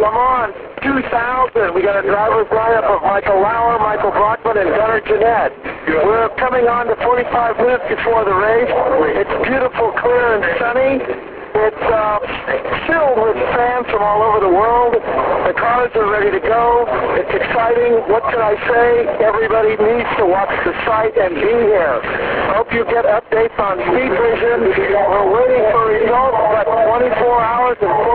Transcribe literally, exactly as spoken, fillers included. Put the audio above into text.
Le Mans two thousand. We got a driver's lineup of Michael Lauer, Michael Brockman, and Gunnar Jeanette. We're coming on to forty-five minutes before the race. It's beautiful, clear, and sunny. It's uh, filled with fans from all over the world. The cars are ready to go. It's exciting. What can I say? Everybody needs to watch the site and be here. I hope you get updates on Speed Vision. We're waiting for results, but twenty-four hours and